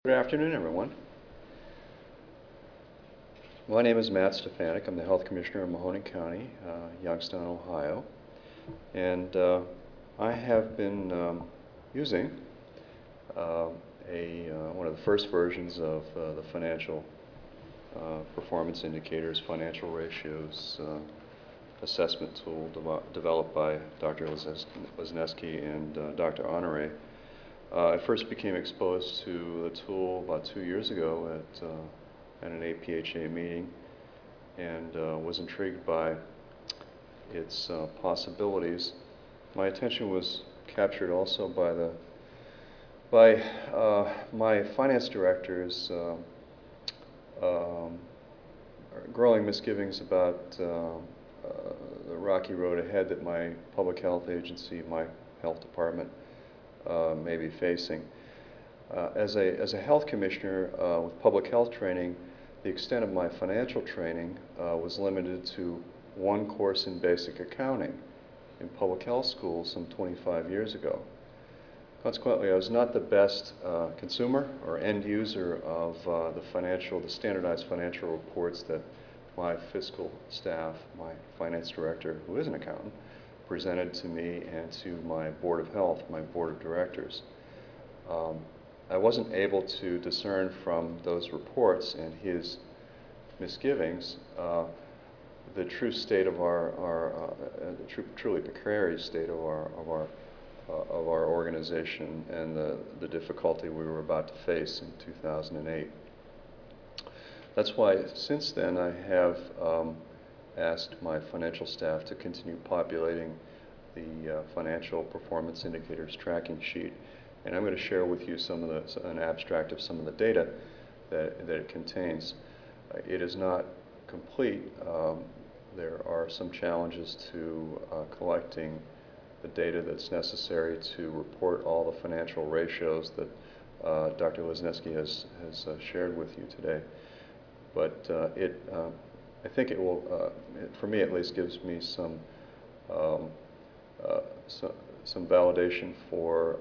Good afternoon, everyone. My name is Matt Stefanik. I'm the Health Commissioner of Mahoning County, Youngstown, Ohio. And I have been using one of the first versions of the financial performance indicators, financial ratios assessment tool developed by Dr. Lesneski and Dr. Honore. I first became exposed to the tool about 2 years ago at an APHA meeting, and was intrigued by its possibilities. My attention was captured also by my finance director's growing misgivings about the rocky road ahead that my public health agency, my health department, may be facing. As a health commissioner with public health training, the extent of my financial training was limited to one course in basic accounting in public health school some 25 years ago. Consequently, I was not the best consumer or end user of the standardized financial reports that my fiscal staff, my finance director, who is an accountant, presented to me and to my Board of Health, my Board of Directors. I wasn't able to discern from those reports and his misgivings the true state of truly precarious state of our organization and the difficulty we were about to face in 2008. That's why since then I have asked my financial staff to continue populating the financial performance indicators tracking sheet, and I'm going to share with you an abstract of some of the data that it contains. It is not complete. There are some challenges to collecting the data that's necessary to report all the financial ratios that Dr. Lesneski has shared with you today. But I think it will, for me at least, gives me some validation for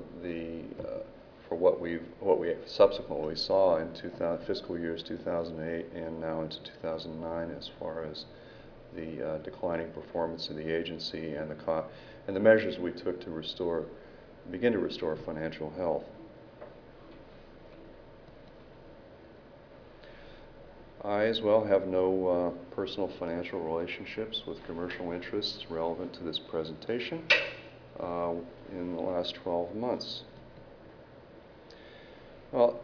what we subsequently saw in fiscal years 2008 and now into 2009 as far as the declining performance of the agency and the measures we took to begin to restore financial health. I as well have no personal financial relationships with commercial interests relevant to this presentation in the last 12 months. Well,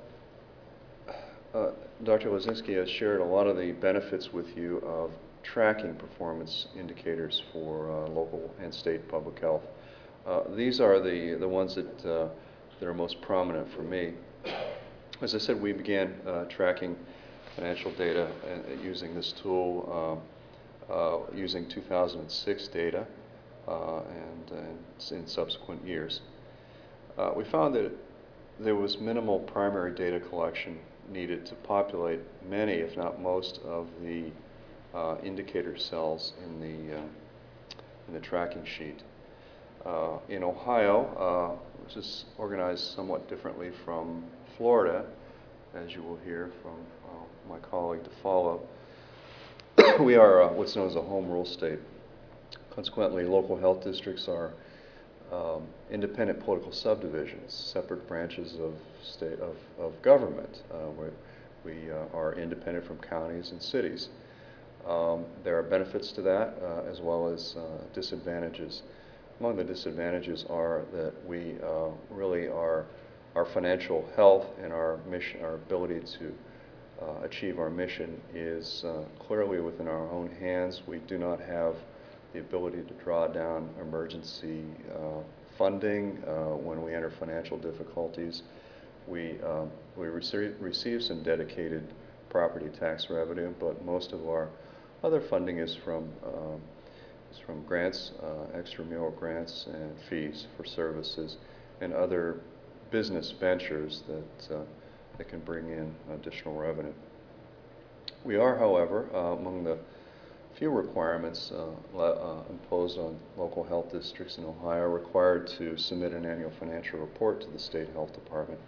Dr. Lesneski has shared a lot of the benefits with you of tracking performance indicators for local and state public health. These are the ones that are most prominent for me. As I said, we began tracking financial data using this tool, using 2006 data and in subsequent years. We found that there was minimal primary data collection needed to populate many, if not most, of the indicator cells in the tracking sheet. In Ohio, which is organized somewhat differently from Florida, as you will hear from my colleague to follow, we are what's known as a home rule state. Consequently, local health districts are independent political subdivisions, separate branches of government. We are independent from counties and cities. There are benefits to that as well as disadvantages. Among the disadvantages are that we really our financial health and our mission, our ability to achieve our mission is clearly within our own hands. We do not have the ability to draw down emergency funding when we enter financial difficulties. We receive some dedicated property tax revenue, but most of our other funding is from grants, extramural grants and fees for services and other business ventures that can bring in additional revenue. We are, however, among the few requirements imposed on local health districts in Ohio, required to submit an annual financial report to the state health department.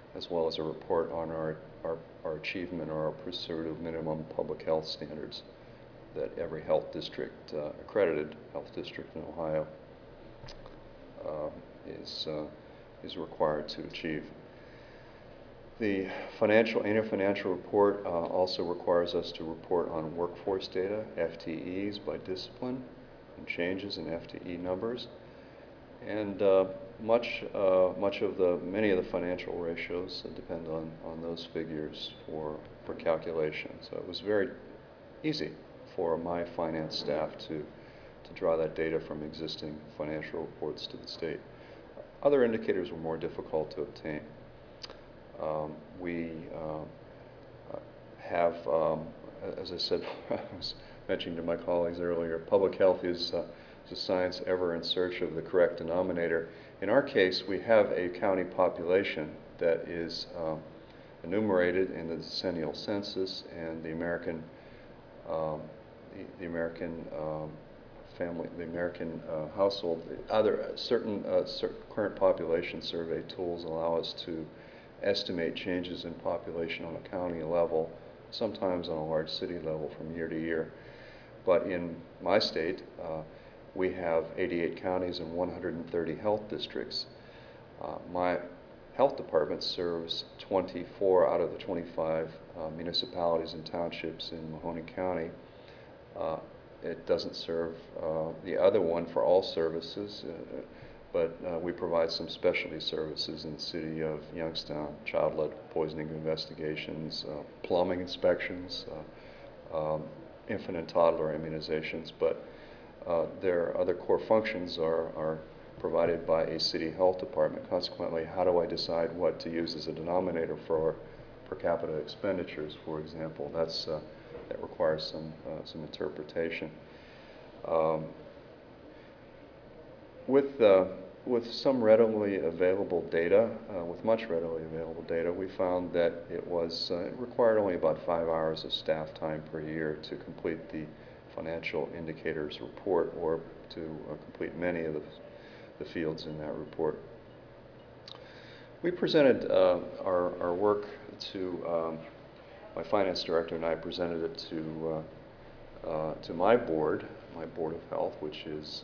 as well as a report on our achievement or our pursuit of minimum public health standards that every health district, accredited health district in Ohio, is required to achieve. The annual financial report also requires us to report on workforce data, FTEs by discipline, and changes in FTE numbers. And many of the financial ratios depend on those figures for calculation. So it was very easy for my finance staff to draw that data from existing financial reports to the state. Other indicators were more difficult to obtain. We have, as I said, I was mentioning to my colleagues earlier, public health is a science ever in search of the correct denominator. In our case, we have a county population that is enumerated in the decennial census and the American household. Certain current population survey tools allow us to estimate changes in population on a county level, sometimes on a large city level from year to year. But in my state, we have 88 counties and 130 health districts. My health department serves 24 out of the 25 municipalities and townships in Mahoning County. It doesn't serve the other one for all services, but we provide some specialty services in the city of Youngstown: child-led poisoning investigations, plumbing inspections, infant and toddler immunizations. But their other core functions are provided by a city health department. Consequently, how do I decide what to use as a denominator for per capita expenditures, for example? That requires some interpretation. With some readily available data, with much readily available data, we found that it required only about 5 hours of staff time per year to complete the financial indicators report, or to complete many of the fields in that report. We presented our work to my finance director, and I presented it to my board of health, which is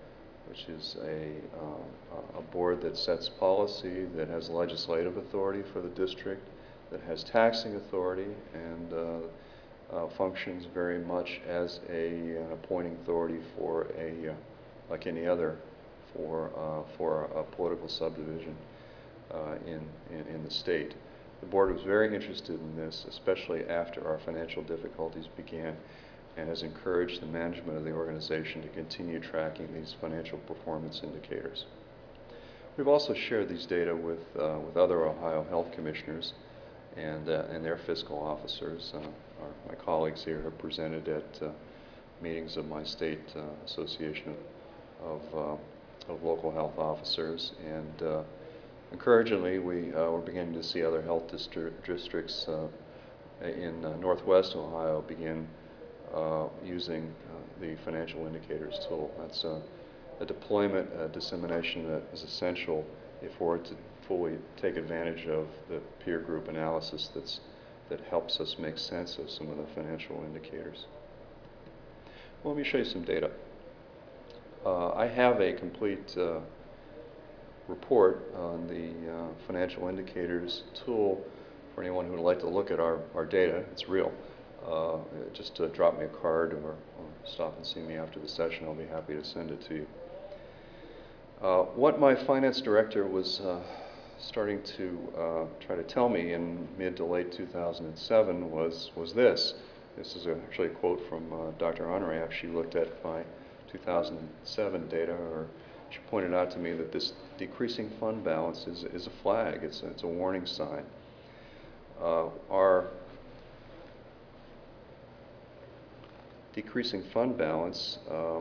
a board that sets policy, that has legislative authority for the district, that has taxing authority, and functions very much as an appointing authority for like any other, for a political subdivision in the state. The board was very interested in this, especially after our financial difficulties began, and has encouraged the management of the organization to continue tracking these financial performance indicators. We've also shared these data with other Ohio health commissioners and their fiscal officers. My colleagues here have presented at meetings of my state association of local health officers, and encouragingly, we're beginning to see other health districts in Northwest Ohio begin using the financial indicators tool. That's a deployment, dissemination that is essential if we're to fully take advantage of the peer group analysis that helps us make sense of some of the financial indicators. Well, let me show you some data. I have a complete report on the financial indicators tool for anyone who would like to look at our data. It's real. Just drop me a card or stop and see me after the session. I'll be happy to send it to you. What my finance director was starting to try to tell me in mid to late 2007 was this. This is actually a quote from Dr. Honoraf. She looked at my 2007 data, or she pointed out to me that this decreasing fund balance is a flag. It's a warning sign. Our decreasing fund balance,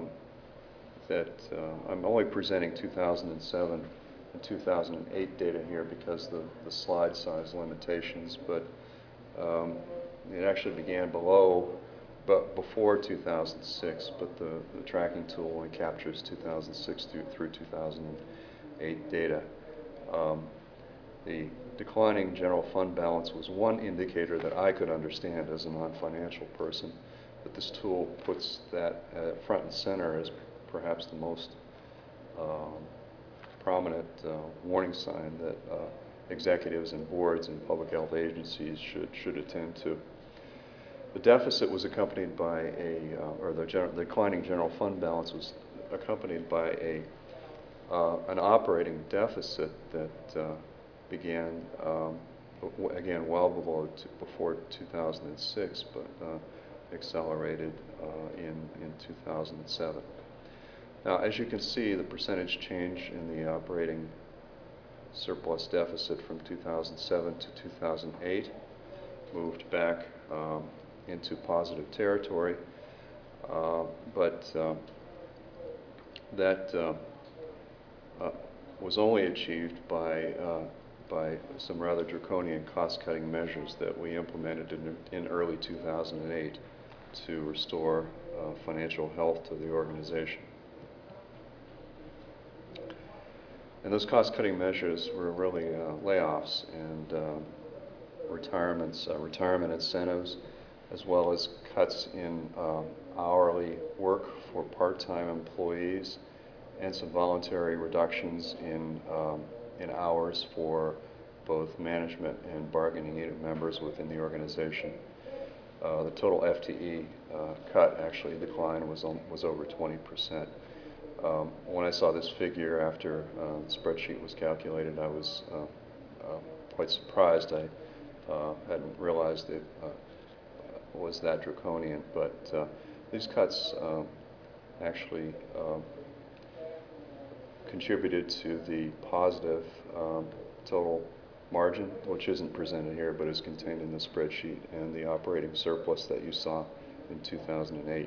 I'm only presenting 2007 and 2008 data here because the slide size limitations, but it actually began before 2006, but the tracking tool only captures 2006 through 2008 data. The declining general fund balance was one indicator that I could understand as a non-financial person, but this tool puts that front and center as perhaps the most prominent warning sign that executives and boards and public health agencies should attend to. The deficit was accompanied by the declining general fund balance was accompanied by an operating deficit that began again well before 2006, but accelerated in 2007. Now, as you can see, the percentage change in the operating surplus deficit from 2007 to 2008 moved back into positive territory, but that was only achieved by some rather draconian cost-cutting measures that we implemented in early 2008 to restore financial health to the organization. And those cost-cutting measures were really layoffs and retirement incentives, as well as cuts in hourly work for part-time employees, and some voluntary reductions in hours for both management and bargaining unit members within the organization. The total FTE cut, actually, decline was over 20%. When I saw this figure after the spreadsheet was calculated, I was quite surprised. I hadn't realized it was that draconian, but these cuts actually contributed to the positive total margin, which isn't presented here but is contained in the spreadsheet, and the operating surplus that you saw in 2008.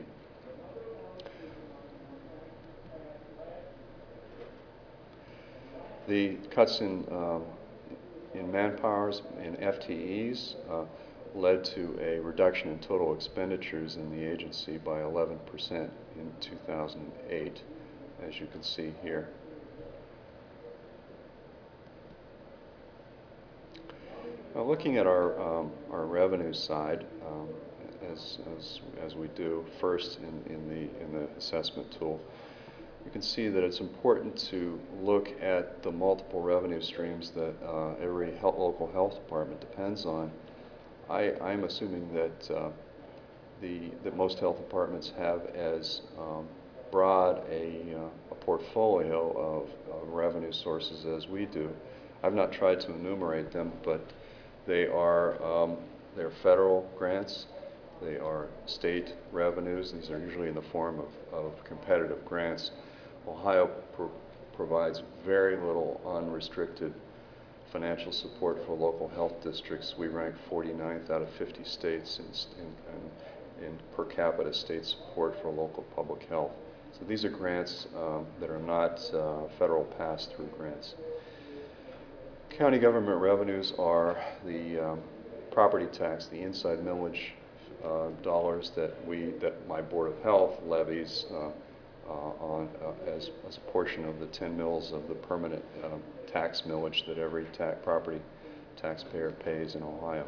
The cuts in manpowers, in FTEs, led to a reduction in total expenditures in the agency by 11% in 2008, as you can see here. Now, looking at our revenue side, as we do first in the assessment tool, you can see that it's important to look at the multiple revenue streams that every local health department depends on. I'm assuming that that most health departments have as broad a portfolio of revenue sources as we do. I've not tried to enumerate them, but they're federal grants, they are state revenues. These are usually in the form of competitive grants. Ohio provides very little unrestricted financial support for local health districts. We rank 49th out of 50 states in per capita state support for local public health. So these are grants that are not federal pass-through grants. County government revenues are the property tax, the inside millage dollars that my Board of Health levies as a portion of the 10 mills of the permanent tax millage that every property taxpayer pays in Ohio.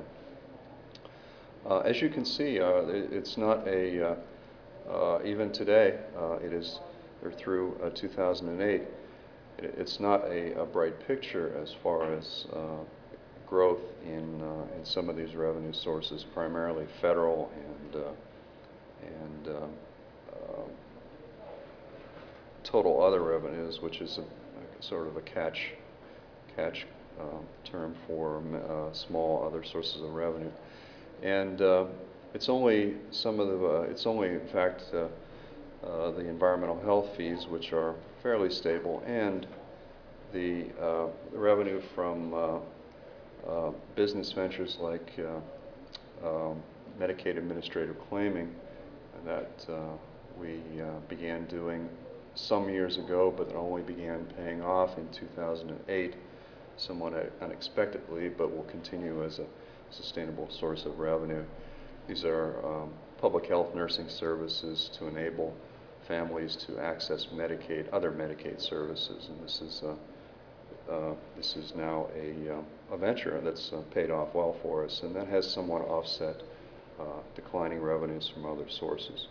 As you can see, it's not even today, or through 2008, it's not a bright picture as far as growth in some of these revenue sources, primarily federal and total other revenues, which is a sort of a catch term for small other sources of revenue. And it's only in fact the environmental health fees, which are fairly stable, and the revenue from business ventures like Medicaid administrative claiming that we began doing some years ago, but it only began paying off in 2008, somewhat unexpectedly, but will continue as a sustainable source of revenue. These are public health nursing services to enable families to access Medicaid, other Medicaid services, and this is this is now a venture that's paid off well for us, and that has somewhat offset declining revenues from other sources.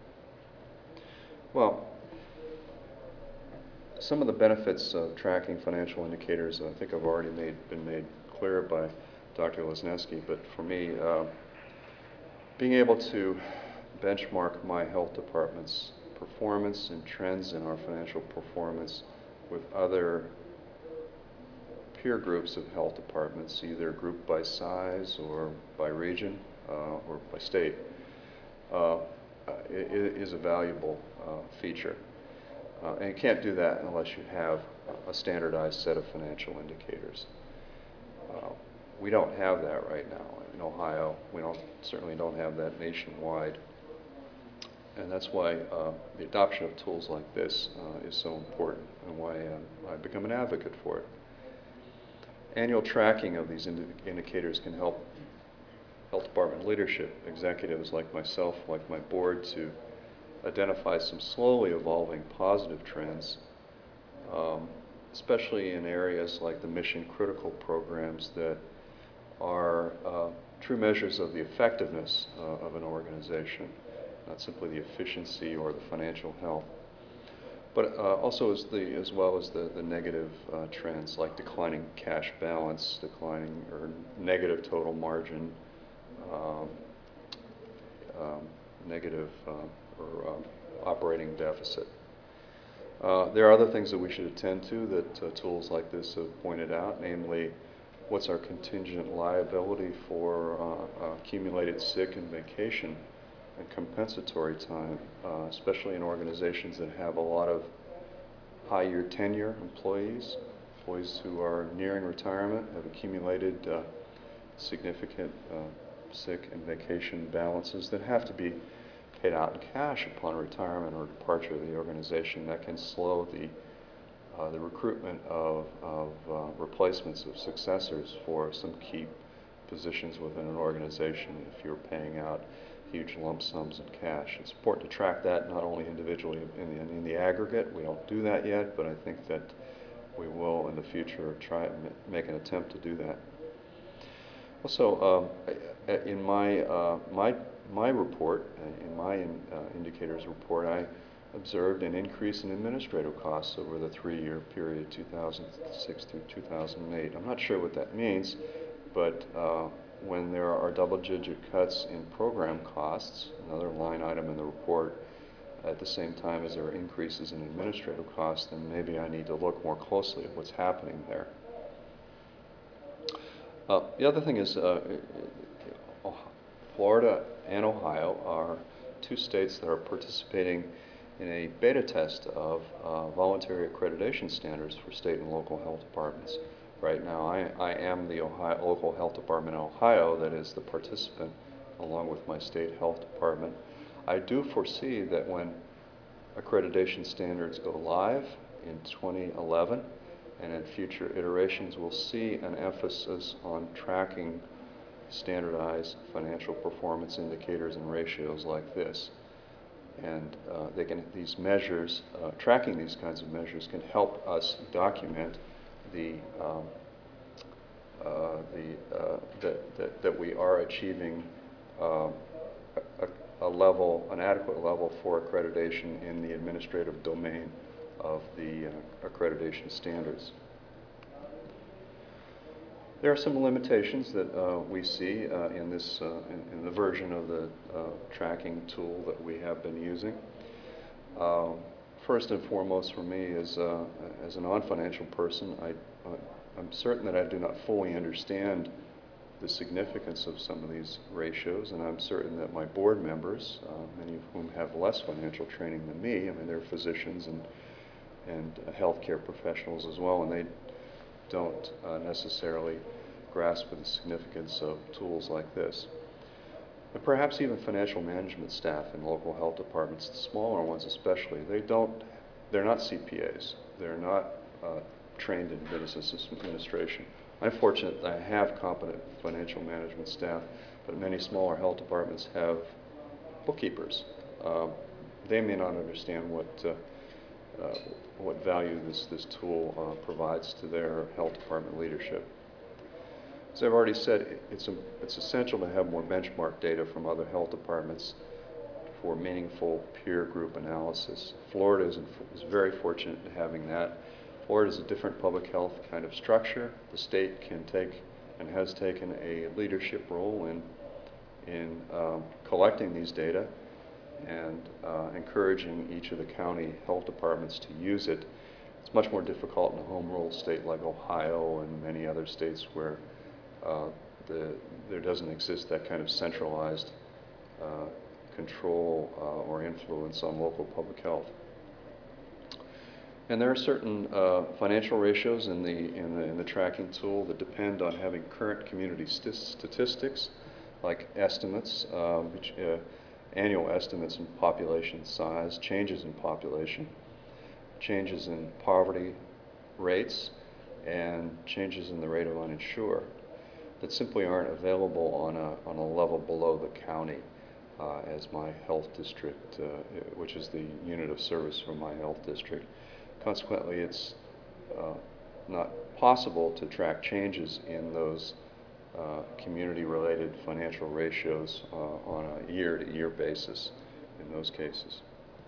Well, some of the benefits of tracking financial indicators, I think I've already been made clear by Dr. Lesneski, but for me, being able to benchmark my health department's performance and trends in our financial performance with other peer groups of health departments, either grouped by size or by region or by state, is a valuable feature. And you can't do that unless you have a standardized set of financial indicators. We don't have that right now in Ohio. We certainly don't have that nationwide. And that's why the adoption of tools like this is so important, and why I've become an advocate for it. Annual tracking of these indicators can help health department leadership, executives like myself, like my board, to identify some slowly evolving positive trends, especially in areas like the mission-critical programs that are true measures of the effectiveness of an organization, not simply the efficiency or the financial health, but also as well as the negative trends like declining cash balance, declining or negative total margin, negative or operating deficit. There are other things that we should attend to that tools like this have pointed out, namely, what's our contingent liability for accumulated sick and vacation and compensatory time, especially in organizations that have a lot of high-year tenure employees who are nearing retirement, have accumulated significant sick and vacation balances that have to be paid out in cash upon retirement or departure of the organization. That can slow the recruitment of replacements of successors for some key positions within an organization if you're paying out huge lump sums in cash. It's important to track that not only individually in the aggregate. We don't do that yet, but I think that we will in the future try and make an attempt to do that. Also, in my report, in my indicators report, I observed an increase in administrative costs over the 3-year period, 2006 through 2008. I'm not sure what that means, but when there are double-digit cuts in program costs, another line item in the report, at the same time as there are increases in administrative costs, then maybe I need to look more closely at what's happening there. The other thing is Florida and Ohio are two states that are participating in a beta test of voluntary accreditation standards for state and local health departments. Right now, I am the local health department in Ohio that is the participant along with my state health department. I do foresee that when accreditation standards go live in 2011 and in future iterations, we'll see an emphasis on tracking standardized financial performance indicators and ratios like this. And these measures, tracking these kinds of measures can help us document that we are achieving an adequate level for accreditation in the administrative domain of the accreditation standards. There are some limitations that we see in the version of the tracking tool that we have been using. First and foremost for me as a non-financial person, I'm certain that I do not fully understand the significance of some of these ratios, and I'm certain that my board members, many of whom have less financial training than me, I mean they're physicians and healthcare professionals as well, and they don't necessarily grasp the significance of tools like this. And perhaps even financial management staff in local health departments, the smaller ones especially, they're not CPAs. They're not trained in business administration. I'm fortunate that I have competent financial management staff, but many smaller health departments have bookkeepers. They may not understand what what value this tool provides to their health department leadership. As I've already said, it's essential to have more benchmark data from other health departments for meaningful peer group analysis. Florida is very fortunate in having that. Florida is a different public health kind of structure. The state can take and has taken a leadership role in collecting these data and encouraging each of the county health departments to use it. It's much more difficult in a home rule state like Ohio and many other states where there doesn't exist that kind of centralized control or influence on local public health. And there are certain financial ratios in the tracking tool that depend on having current community statistics, like estimates, annual estimates in population size, changes in population, changes in poverty rates, and changes in the rate of uninsured that simply aren't available on a level below the county as my health district, which is the unit of service for my health district. Consequently, it's not possible to track changes in those community-related financial ratios on a year-to-year basis in those cases.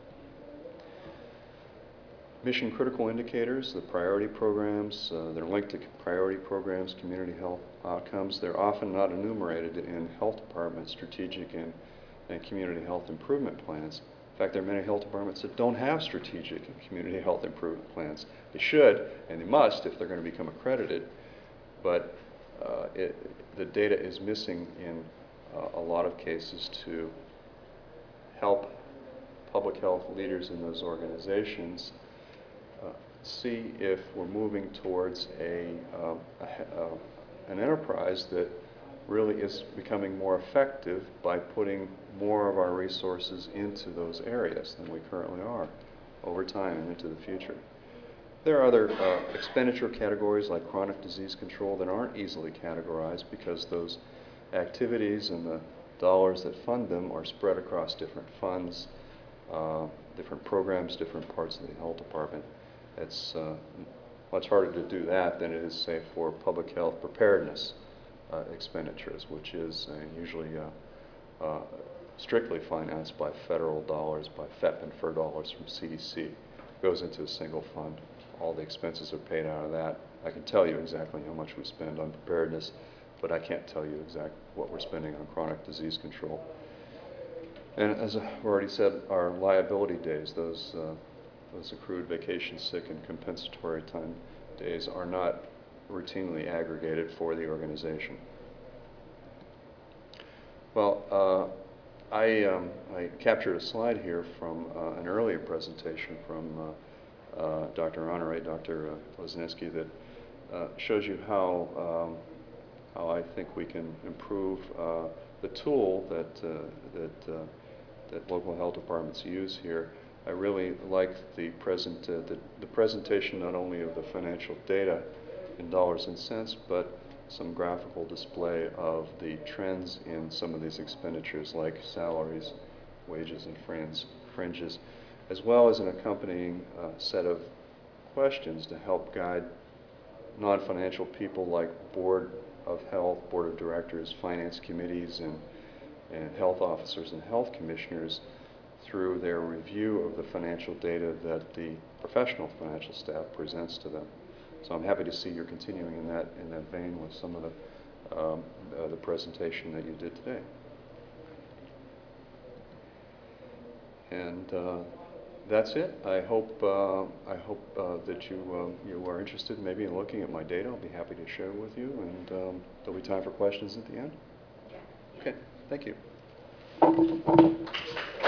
Mission critical indicators, the priority programs, they're linked to priority programs, community health outcomes. They're often not enumerated in health department strategic and community health improvement plans. In fact, there are many health departments that don't have strategic and community health improvement plans. They should, and they must if they're going to become accredited, but the data is missing in a lot of cases to help public health leaders in those organizations see if we're moving towards an enterprise that really is becoming more effective by putting more of our resources into those areas than we currently are over time and into the future. There are other expenditure categories like chronic disease control that aren't easily categorized because those activities and the dollars that fund them are spread across different funds, different programs, different parts of the health department. It's much harder to do that than it is, say, for public health preparedness expenditures, which is usually strictly financed by federal dollars, by FEP and FER dollars from CDC. It goes into a single fund. All the expenses are paid out of that. I can tell you exactly how much we spend on preparedness, but I can't tell you exactly what we're spending on chronic disease control. And as I've already said, our liability days, those accrued vacation, sick, and compensatory time days are not routinely aggregated for the organization. Well, I captured a slide here from an earlier presentation from Dr. Honore, Dr. Lesniewski, that shows you how I think we can improve the tool that local health departments use here. I really like the presentation not only of the financial data in dollars and cents, but some graphical display of the trends in some of these expenditures like salaries, wages, and fringes, as well as an accompanying set of questions to help guide non-financial people like Board of Health, Board of Directors, finance committees, and health officers and health commissioners through their review of the financial data that the professional financial staff presents to them. So I'm happy to see you're continuing in that vein with some of the presentation that you did today. And that's it. I hope that you are interested maybe in looking at my data. I'll be happy to share with you, and there'll be time for questions at the end. Okay, thank you.